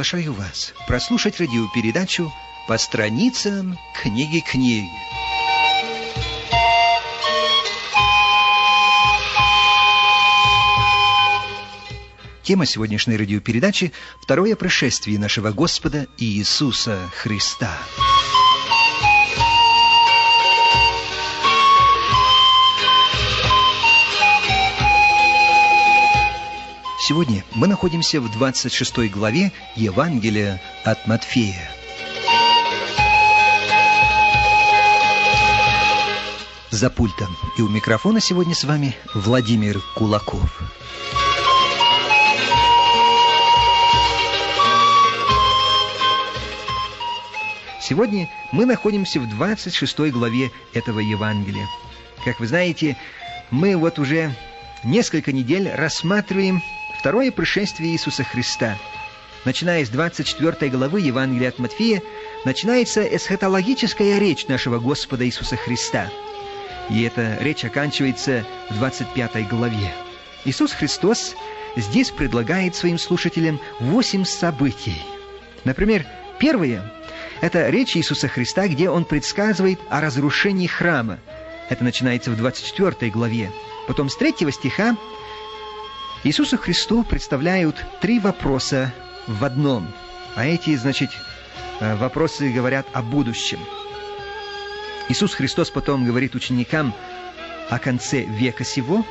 приглашаю вас прослушать радиопередачу «По страницам книги». Тема сегодняшней радиопередачи – второе пришествие нашего Господа Иисуса Христа. Сегодня мы находимся в 26 главе Евангелия от Матфея. За пультом и у микрофона сегодня с вами Владимир Кулаков. Сегодня мы находимся в 26 главе этого Евангелия. Как вы знаете, мы уже несколько недель рассматриваем второе пришествие Иисуса Христа. Начиная с 24 главы Евангелия от Матфея, начинается эсхатологическая речь нашего Господа Иисуса Христа. И эта речь оканчивается в 25 главе. Иисус Христос здесь предлагает своим слушателям 8 событий. Например, первое – это речь Иисуса Христа, где Он предсказывает о разрушении храма. Это начинается в 24 главе. Потом с 3 стиха Иисусу Христу представляют 3 вопроса в одном. А эти, вопросы говорят о будущем. Иисус Христос потом говорит ученикам о конце века сего.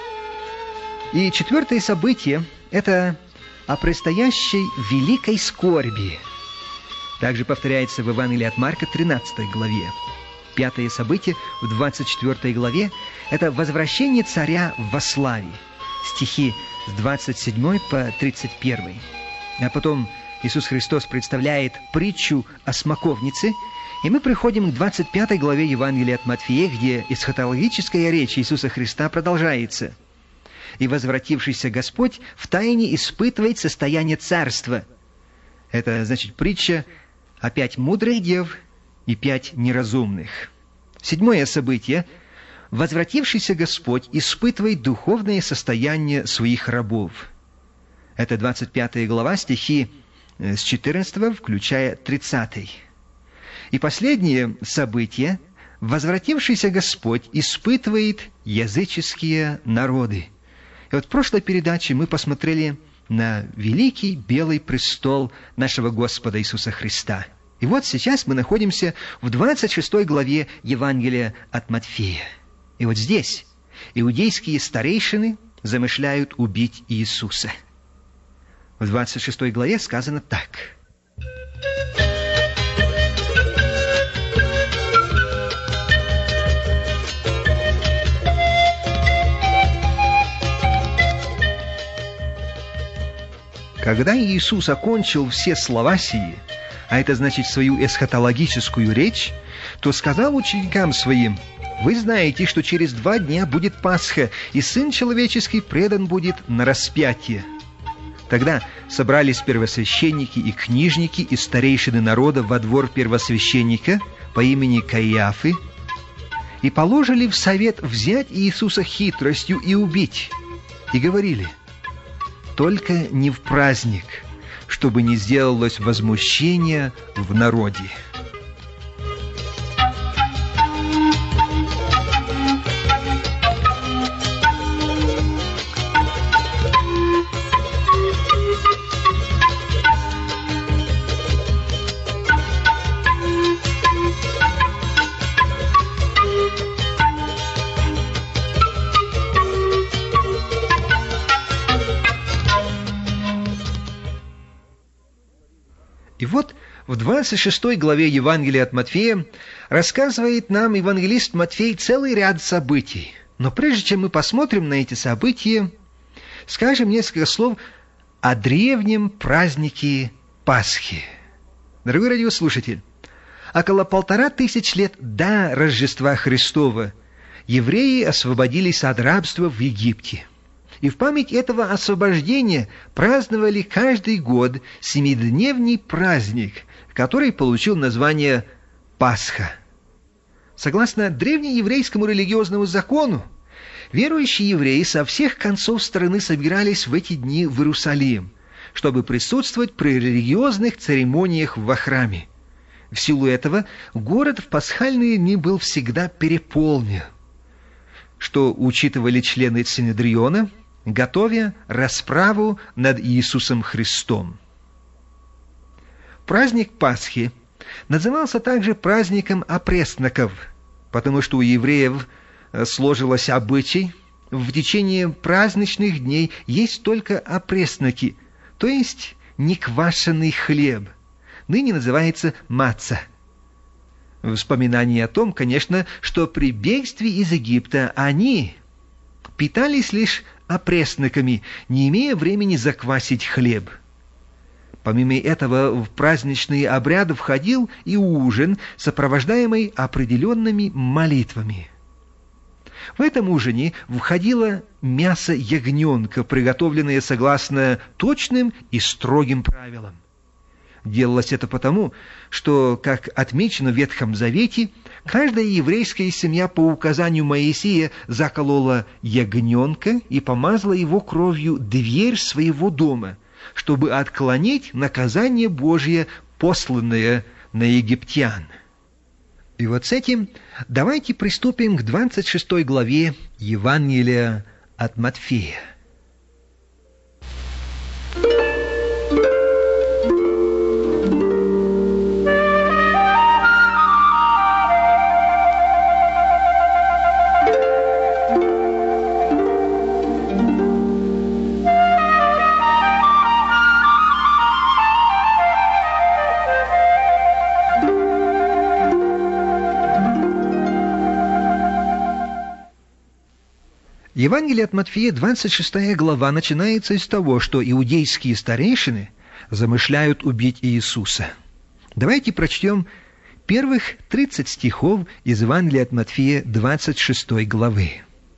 И 4 событие – это о предстоящей великой скорби. Также повторяется в Евангелии от Марка, 13 главе. 5 событие в 24 главе – это возвращение царя во славе. Стихи с 27 по 31. А потом Иисус Христос представляет притчу о смоковнице, и мы приходим к 25 главе Евангелия от Матфея, где эсхатологическая речь Иисуса Христа продолжается. «И возвратившийся Господь втайне испытывает состояние царства». Это притча о 5 мудрых дев и 5 неразумных. 7 событие – возвратившийся Господь испытывает духовное состояние своих рабов. Это 25 глава, стихи с 14, включая 30. И последнее событие – возвратившийся Господь испытывает языческие народы. И в прошлой передаче мы посмотрели на великий белый престол нашего Господа Иисуса Христа. И сейчас мы находимся в 26 главе Евангелия от Матфея. И здесь иудейские старейшины замышляют убить Иисуса. В 26 главе сказано так. Когда Иисус окончил все слова сии, а это значит свою эсхатологическую речь, то сказал ученикам своим: «Вы знаете, что через 2 дня будет Пасха, и Сын Человеческий предан будет на распятие». Тогда собрались первосвященники и книжники и старейшины народа во двор первосвященника по имени Каиафы и положили в совет взять Иисуса хитростью и убить. И говорили: «Только не в праздник, чтобы не сделалось возмущение в народе». И в 26 главе Евангелия от Матфея рассказывает нам евангелист Матфей целый ряд событий. Но прежде чем мы посмотрим на эти события, скажем несколько слов о древнем празднике Пасхи. Дорогой радиослушатель, около 1500 лет до Рождества Христова евреи освободились от рабства в Египте. И в память этого освобождения праздновали каждый год 7-дневный праздник, который получил название Пасха. Согласно древнееврейскому религиозному закону, верующие евреи со всех концов страны собирались в эти дни в Иерусалим, чтобы присутствовать при религиозных церемониях во храме. В силу этого город в пасхальные дни был всегда переполнен, что учитывали члены Синедриона, готовя расправу над Иисусом Христом. Праздник Пасхи назывался также праздником опресноков, потому что у евреев сложилось обычай в течение праздничных дней есть только опресноки, то есть неквашеный хлеб, ныне называется маца. Вспоминание о том, конечно, что при бегстве из Египта они питались лишь опресноками, не имея времени заквасить хлеб. Помимо этого, в праздничные обряды входил и ужин, сопровождаемый определенными молитвами. В этом ужине входило мясо ягненка, приготовленное согласно точным и строгим правилам. Делалось это потому, что, как отмечено в Ветхом Завете, каждая еврейская семья по указанию Моисея заколола ягненка и помазала его кровью дверь своего дома, чтобы отклонить наказание Божье, посланное на египтян. И вот с этим давайте приступим к 26 главе Евангелия от Матфея. Евангелие от Матфея, 26 глава, начинается с того, что иудейские старейшины замышляют убить Иисуса. Давайте прочтем первых 30 стихов из Евангелия от Матфея, 26 главы.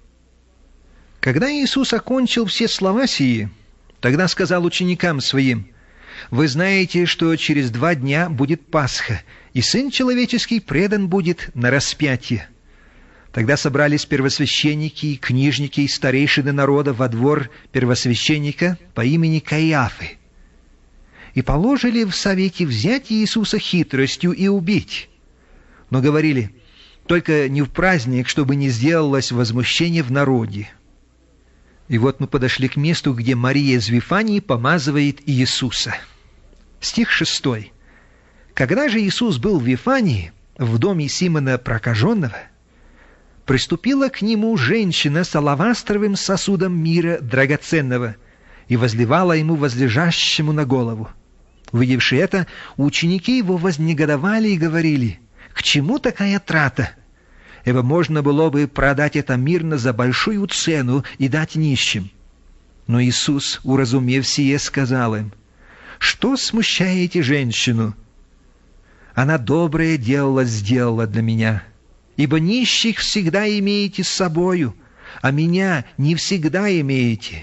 «Когда Иисус окончил все слова сии, тогда сказал ученикам своим: «Вы знаете, что через 2 дня будет Пасха, и Сын Человеческий предан будет на распятие». Тогда собрались первосвященники, книжники и старейшины народа во двор первосвященника по имени Каиафы и положили в совете взять Иисуса хитростью и убить. Но говорили: только не в праздник, чтобы не сделалось возмущение в народе. И вот мы подошли к месту, где Мария из Вифании помазывает Иисуса. Стих 6. «Когда же Иисус был в Вифании, в доме Симона Прокаженного, приступила к нему женщина с алавастровым сосудом мира драгоценного и возливала ему возлежащему на голову. Увидевши это, ученики его вознегодовали и говорили: «К чему такая трата? Ибо можно было бы продать это мирно за большую цену и дать нищим». Но Иисус, уразумев сие, сказал им: «Что смущаете женщину? Она доброе дело сделала для меня. Ибо нищих всегда имеете с собою, а меня не всегда имеете.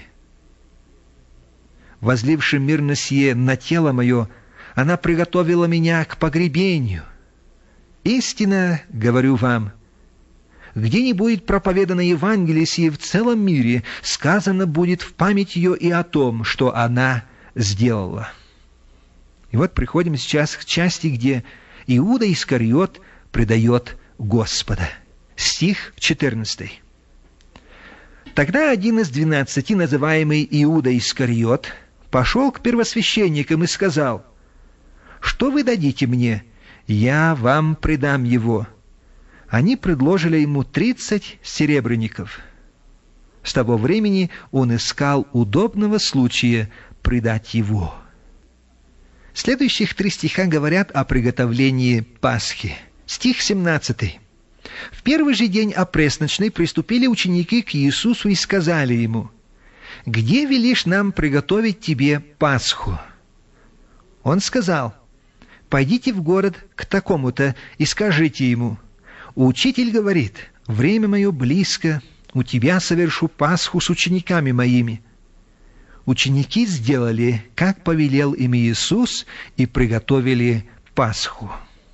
Возливши мирно сие на тело мое, она приготовила меня к погребению. Истинно говорю вам, где не будет проповедано Евангелие сие в целом мире, сказано будет в память ее и о том, что она сделала». И вот приходим сейчас к части, где Иуда Искариот предает Господа. Стих 14. «Тогда один из 12, называемый Иуда Искариот, пошел к первосвященникам и сказал: «Что вы дадите мне? Я вам предам его». Они предложили ему 30 серебряников. С того времени он искал удобного случая предать его. Следующих 3 стиха говорят о приготовлении Пасхи. Стих 17. «В первый же день опресночный приступили ученики к Иисусу и сказали ему: „Где велишь нам приготовить тебе Пасху?“ Он сказал: „Пойдите в город к такому-то и скажите ему: Учитель говорит: время мое близко, у тебя совершу Пасху с учениками моими“. Ученики сделали, как повелел им Иисус, и приготовили Пасху.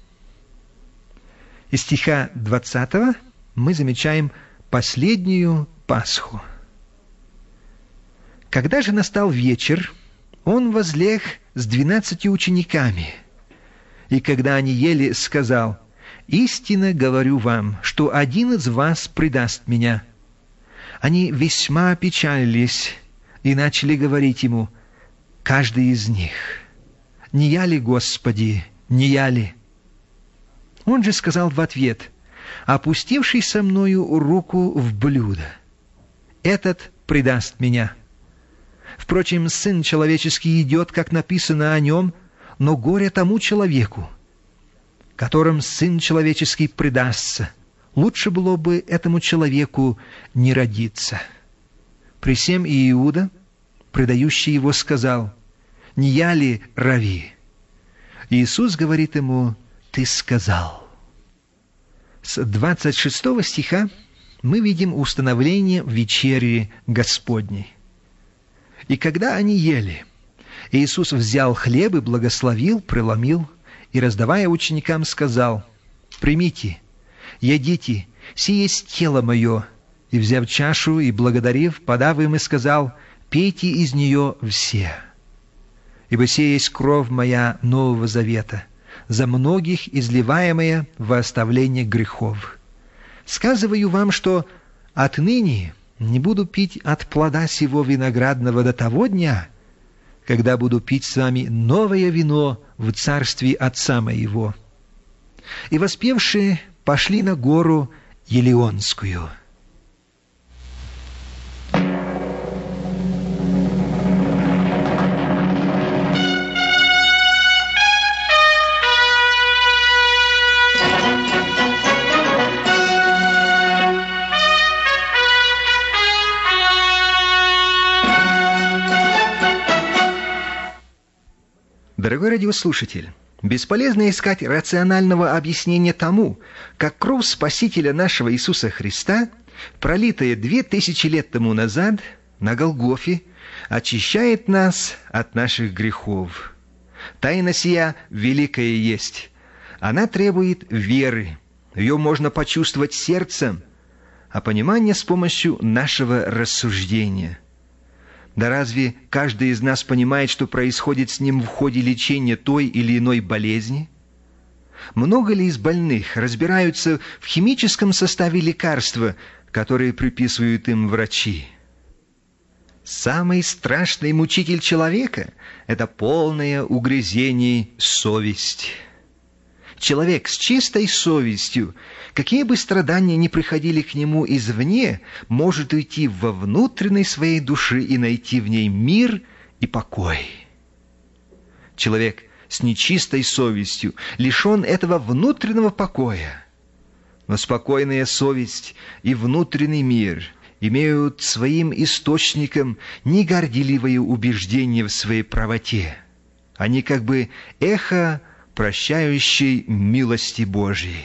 Из стиха 20 мы замечаем последнюю Пасху. «Когда же настал вечер, Он возлег с 12 учениками, и когда они ели, сказал: «Истинно говорю вам, что один из вас предаст меня». Они весьма опечалились и начали говорить ему, каждый из них: «Не я ли, Господи, не я ли?» Он же сказал в ответ: «Опустивший со мною руку в блюдо, этот предаст меня. Впрочем, Сын Человеческий идет, как написано о нем, но горе тому человеку, которым Сын Человеческий предастся. Лучше было бы этому человеку не родиться». При сем и Иуда, предающий его, сказал: «Не я ли, Рави?» Иисус говорит ему: «Ты сказал». С 26 стиха мы видим установление вечери Господней. «И когда они ели, Иисус взял хлеб и благословил, преломил, и, раздавая ученикам, сказал: «Примите, едите, сие есть тело мое». И, взяв чашу и благодарив, подав им, и сказал: «Пейте из нее все, ибо сие есть кровь моя Нового Завета, за многих изливаемая во оставление грехов. Сказываю вам, что отныне не буду пить от плода сего виноградного до того дня, когда буду пить с вами новое вино в царстве Отца моего». И воспевшие пошли на гору Елеонскую. Дорогой радиослушатель, бесполезно искать рационального объяснения тому, как кровь Спасителя нашего Иисуса Христа, пролитая 2000 лет тому назад на Голгофе, очищает нас от наших грехов. Тайна сия великая есть. Она требует веры. Ее можно почувствовать сердцем, а понимание с помощью нашего рассуждения. Да разве каждый из нас понимает, что происходит с ним в ходе лечения той или иной болезни? Много ли из больных разбираются в химическом составе лекарства, которые приписывают им врачи? Самый страшный мучитель человека – это полное угрызение совесть. Человек с чистой совестью, какие бы страдания ни приходили к нему извне, может уйти во внутренней своей души и найти в ней мир и покой. Человек с нечистой совестью лишен этого внутреннего покоя. Но спокойная совесть и внутренний мир имеют своим источником не горделивое убеждение в своей правоте. Они как бы эхо прощающей милости Божьей.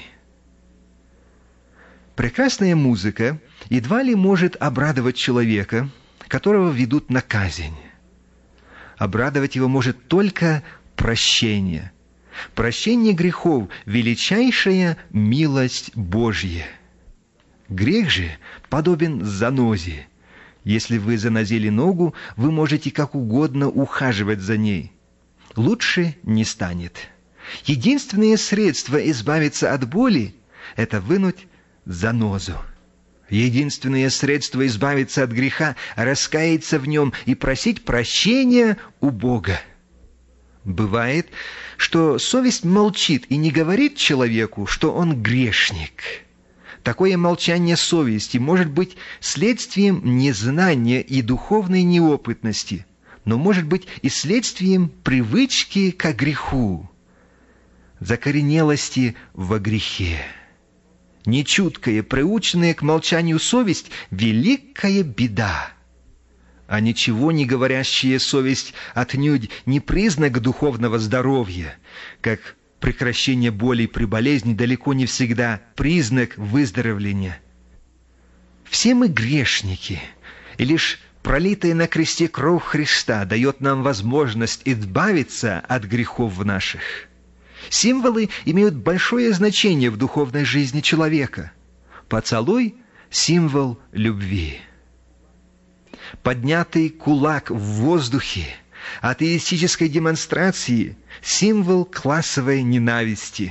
Прекрасная музыка едва ли может обрадовать человека, которого ведут на казнь. Обрадовать его может только прощение. Прощение грехов – величайшая милость Божья. Грех же подобен занозе. Если вы занозили ногу, вы можете как угодно ухаживать за ней. Лучше не станет. Единственное средство избавиться от боли – это вынуть занозу. Единственное средство избавиться от греха – раскаяться в нем и просить прощения у Бога. Бывает, что совесть молчит и не говорит человеку, что он грешник. Такое молчание совести может быть следствием незнания и духовной неопытности, но может быть и следствием привычки к греху, закоренелости во грехе. Нечуткая, приученная к молчанию совесть – великая беда. А ничего не говорящая совесть отнюдь не признак духовного здоровья, как прекращение боли при болезни далеко не всегда признак выздоровления. Все мы грешники, и лишь пролитая на кресте кровь Христа дает нам возможность избавиться от грехов наших. Символы имеют большое значение в духовной жизни человека. Поцелуй – символ любви. Поднятый кулак в воздухе атеистической демонстрации, символ классовой ненависти.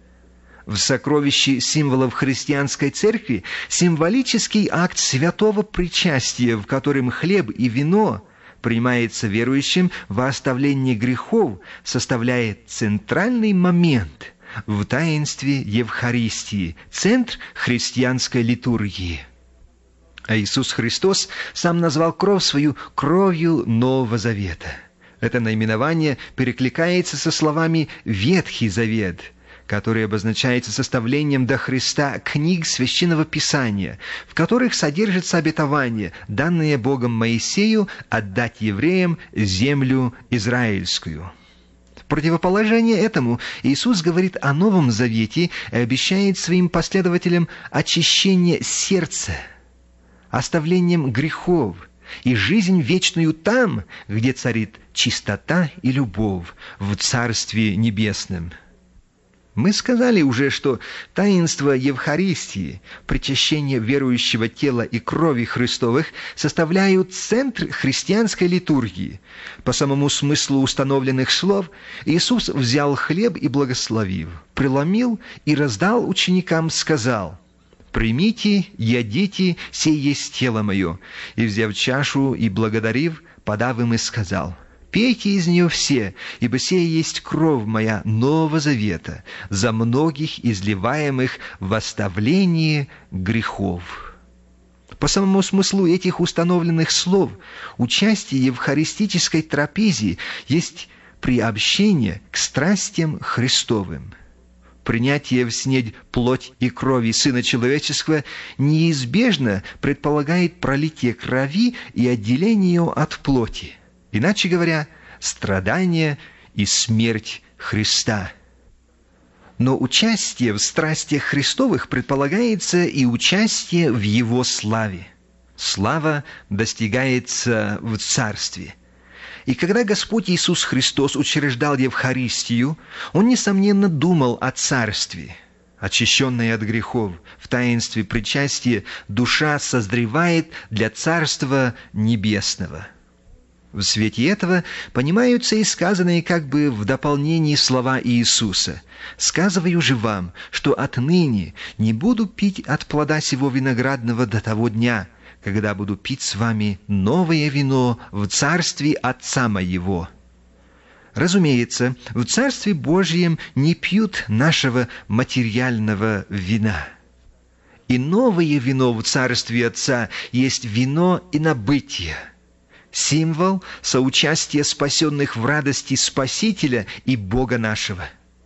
В сокровище символов христианской церкви символический акт святого причастия, в котором хлеб и вино принимается верующим во оставлении грехов, составляет центральный момент в таинстве Евхаристии, центр христианской литургии. А Иисус Христос сам назвал кровь свою кровью Нового Завета. Это наименование перекликается со словами «Ветхий Завет», который обозначается составлением до Христа книг Священного Писания, в которых содержится обетование, данное Богом Моисею, отдать евреям землю израильскую. В противоположение этому Иисус говорит о Новом Завете и обещает своим последователям очищение сердца, оставлением грехов и жизнь вечную там, где царит чистота и любовь в Царстве Небесном. Мы сказали уже, что таинство Евхаристии, причащение верующего тела и крови Христовых, составляют центр христианской литургии. По самому смыслу установленных слов, Иисус взял хлеб и, благословив, преломил и раздал ученикам, сказал: «Примите, ядите, сей есть тело мое». И, взяв чашу и благодарив, подав им, и сказал: «Пейте из нее все, ибо сия есть кровь моя Нового Завета, за многих изливаемых в оставлении грехов». По самому смыслу этих установленных слов, участие в евхаристической трапезе есть приобщение к страстям Христовым. Принятие в снедь плоть и крови Сына Человеческого неизбежно предполагает пролитие крови и отделение ее от плоти. Иначе говоря, страдание и смерть Христа. Но участие в страстях Христовых предполагается и участие в Его славе. Слава достигается в Царстве. И когда Господь Иисус Христос учреждал Евхаристию, Он, несомненно, думал о Царстве. Очищенная от грехов, в таинстве причастия душа созревает для Царства Небесного. В свете этого понимаются и сказанные как бы в дополнении слова Иисуса: «Сказываю же вам, что отныне не буду пить от плода сего виноградного до того дня, когда буду пить с вами новое вино в Царстве Отца Моего». Разумеется, в Царстве Божьем не пьют нашего материального вина. И новое вино в Царстве Отца есть вино инобытия, символ соучастия спасенных в радости Спасителя и Бога нашего.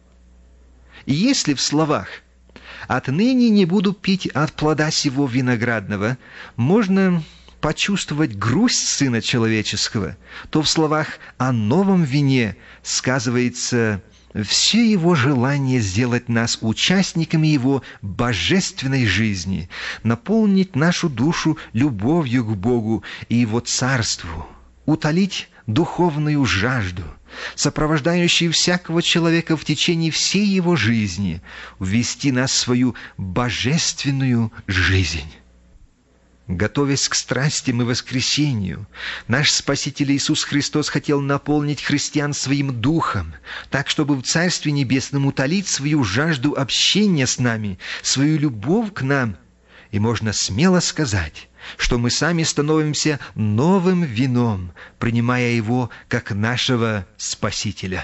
И если в словах «отныне не буду пить от плода сего виноградного» можно почувствовать грусть Сына Человеческого, то в словах о новом вине сказывается все Его желание сделать нас участниками Его божественной жизни, наполнить нашу душу любовью к Богу и Его Царству, утолить духовную жажду, сопровождающую всякого человека в течение всей его жизни, ввести нас в свою божественную жизнь. Готовясь к страстям и воскресению, наш Спаситель Иисус Христос хотел наполнить христиан Своим Духом, так, чтобы в Царстве Небесном утолить свою жажду общения с нами, свою любовь к нам. И можно смело сказать, что мы сами становимся новым вином, принимая Его как нашего Спасителя.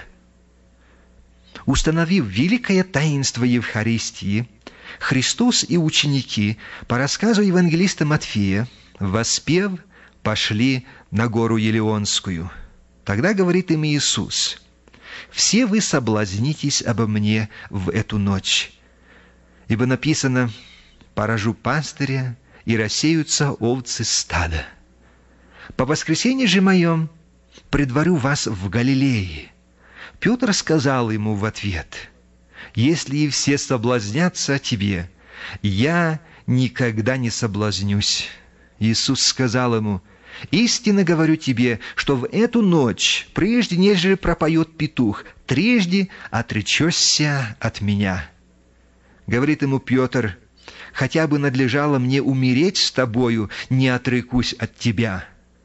Установив великое таинство Евхаристии, Христос и ученики, по рассказу евангелиста Матфея, воспев, пошли на гору Елеонскую. Тогда говорит им Иисус: «Все вы соблазнитесь обо мне в эту ночь, ибо написано: поражу пастыря, и рассеются овцы стада. По воскресенье же моем предварю вас в Галилее». Петр сказал ему в ответ: «Если и все соблазнятся тебе, я никогда не соблазнюсь». Иисус сказал ему: «Истинно говорю тебе, что в эту ночь, прежде нежели пропоет петух, трижды отречешься от меня». Говорит ему Петр: «Хотя бы надлежало мне умереть с тобою, не отрекусь от тебя».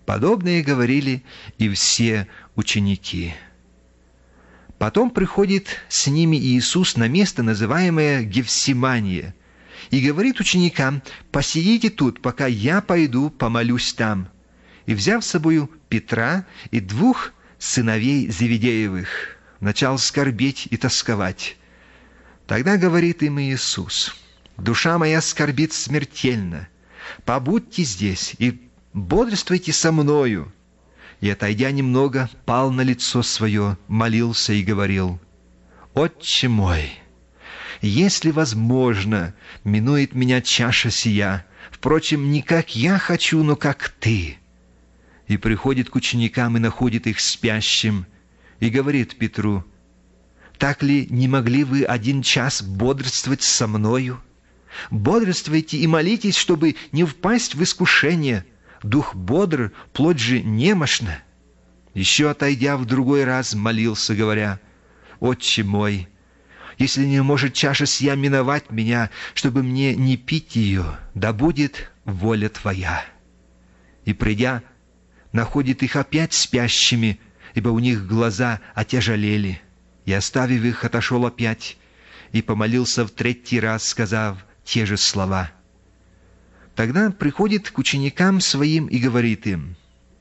Подобное говорили и все ученики. Потом приходит с ними Иисус на место, называемое Гефсимания, и говорит ученикам: «Посидите тут, пока я пойду помолюсь там». И, взяв с собою Петра и 2 сыновей Зеведеевых, начал скорбеть и тосковать. Тогда говорит им Иисус: «Душа моя скорбит смертельно. Побудьте здесь и бодрствуйте со мною». И, отойдя немного, пал на лицо свое, молился и говорил: «Отче мой, если возможно, минует меня чаша сия, впрочем, не как я хочу, но как ты». И приходит к ученикам и находит их спящим, и говорит Петру: «Так ли не могли вы 1 час бодрствовать со мною? Бодрствуйте и молитесь, чтобы не впасть в искушение. Дух бодр, плоть же немощна». Еще отойдя в другой раз, молился, говоря: «Отче мой, если не может чаша сия миновать меня, чтобы мне не пить ее, да будет воля Твоя». И, придя, находит их опять спящими, ибо у них глаза отяжелели. И, оставив их, отошел опять и помолился в 3-й раз, сказав те же слова. Тогда приходит к ученикам своим и говорит им: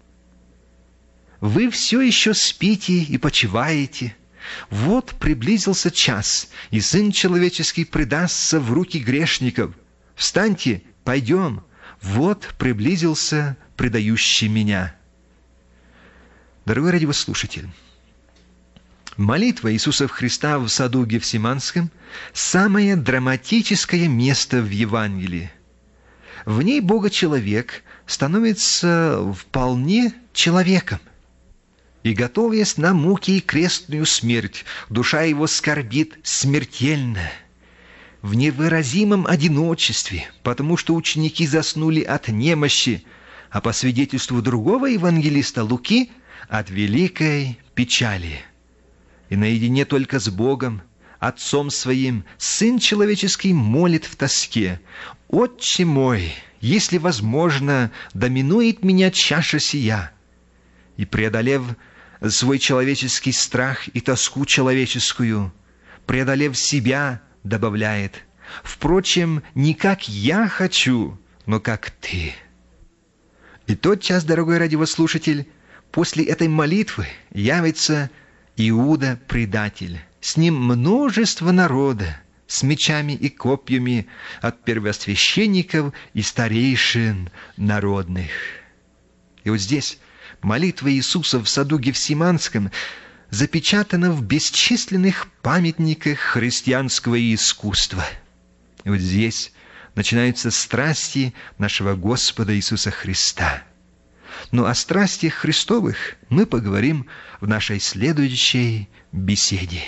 «Вы все еще спите и почиваете? Вот приблизился час, и Сын Человеческий предастся в руки грешников. Встаньте, пойдем, вот приблизился предающий меня». Дорогой радиослушатель, молитва Иисуса Христа в саду Гефсиманском – самое драматическое место в Евангелии. В ней Бога-человек становится вполне человеком. И, готовясь на муки и крестную смерть, душа его скорбит смертельно, в невыразимом одиночестве, потому что ученики заснули от немощи, а по свидетельству другого евангелиста Луки – от великой печали. И наедине только с Богом, Отцом Своим, Сын Человеческий молит в тоске: «Отче мой, если возможно, да минует меня чаша сия». И, преодолев свой человеческий страх и тоску человеческую, преодолев себя, добавляет: «Впрочем, не как я хочу, но как ты». И тотчас, дорогой радиослушатель, после этой молитвы явится Иуда-предатель. С ним множество народа, с мечами и копьями от первосвященников и старейшин народных. И вот здесь молитва Иисуса в саду Гефсиманском запечатана в бесчисленных памятниках христианского искусства. И вот здесь начинаются страсти нашего Господа Иисуса Христа. Но о страстях Христовых мы поговорим в нашей следующей беседе.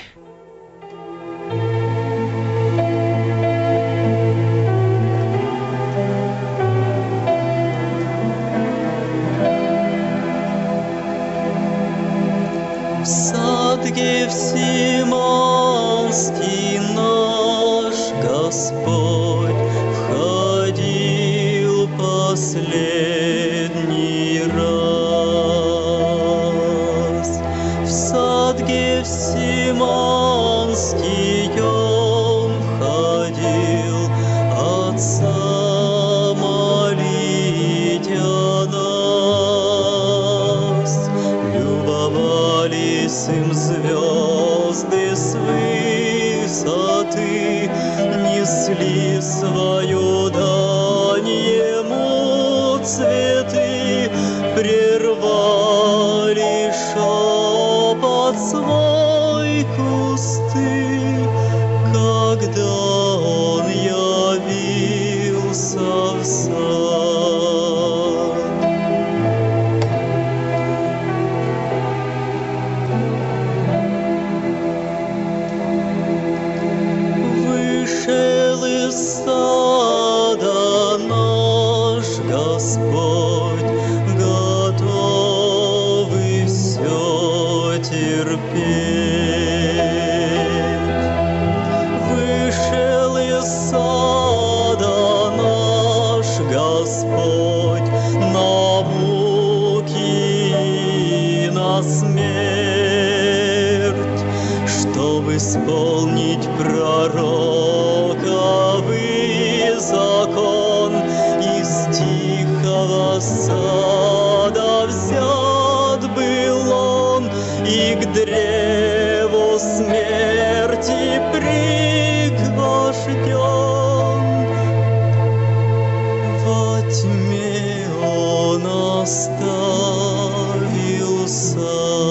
В сад Гефсиманский наш Господь входил последний раз. В сад Гефсиманский на смерть, чтоб исполнить пророковый закон. Из тихого сада взят был он, и к древу смерти пригвожден. Во тьме он оставился.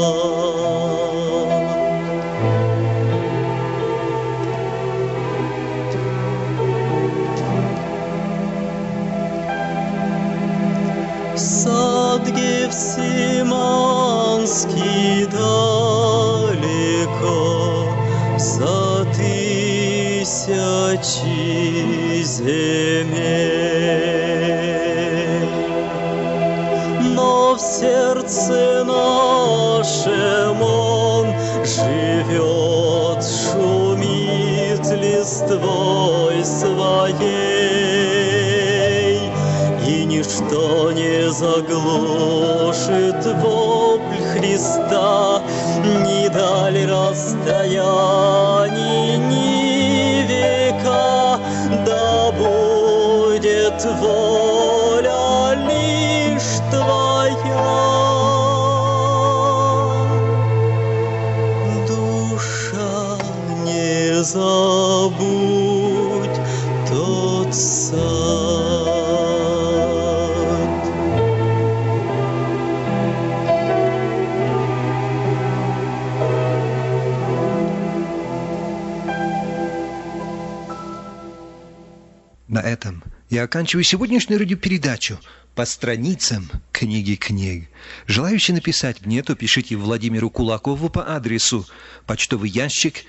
Сад Гефсиманский далеко, за тысячи земель, но в сердце нашем он живет, шумит листвой своей, и ничто не заглушит вопль Христа, ни даль расстояний, ни века. Да будет воля лишь Твоя. Душа, не забудь тот сад. На этом я оканчиваю сегодняшнюю радиопередачу по страницам книги книг. Желающие написать мне, то пишите Владимиру Кулакову по адресу почтовый ящик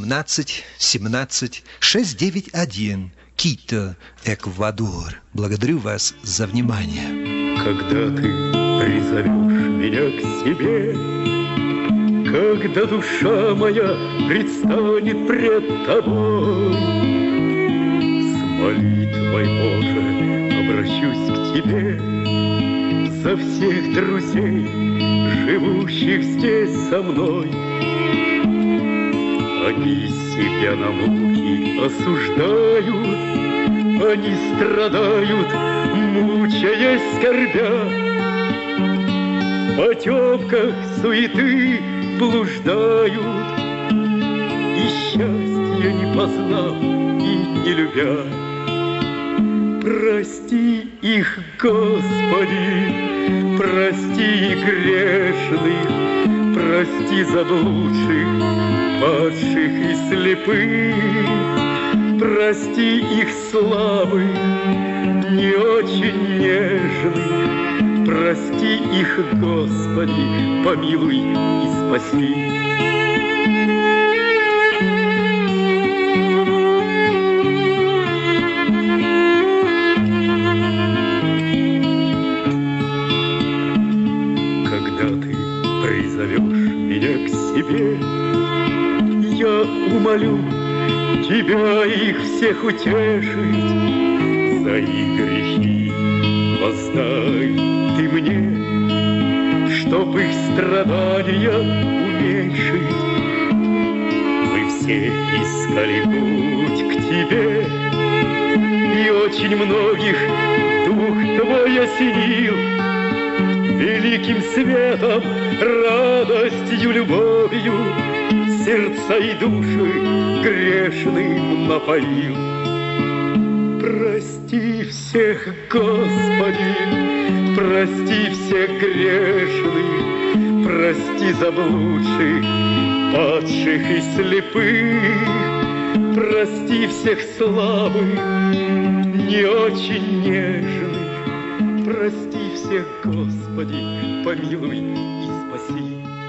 17-17-691, Кито, Эквадор. Благодарю вас за внимание. Когда ты призовешь меня к себе, когда душа моя предстанет пред тобой, с молитвой, Боже, обращусь к Тебе за всех друзей, живущих здесь со мной. Они себя на муки осуждают, они страдают, мучаясь, скорбя, в потемках суеты блуждают, и счастья не познав и не любя. Прости их, Господи, прости грешных, прости заблудших, падших и слепых, прости их слабых, не очень нежных, прости их, Господи, помилуй и спаси. Я умолю Тебя их всех утешить, за их грехи воздай Ты мне, чтоб их страдания уменьшить. Мы все искали путь к Тебе, и очень многих Дух Твой осенил великим светом, радостью, любовью, сердца и души грешным напоил. Прости всех, Господи, прости всех грешных, прости заблудших, падших и слепых, прости всех слабых, не очень нежных, прости всех, Господи, помилуй и спаси.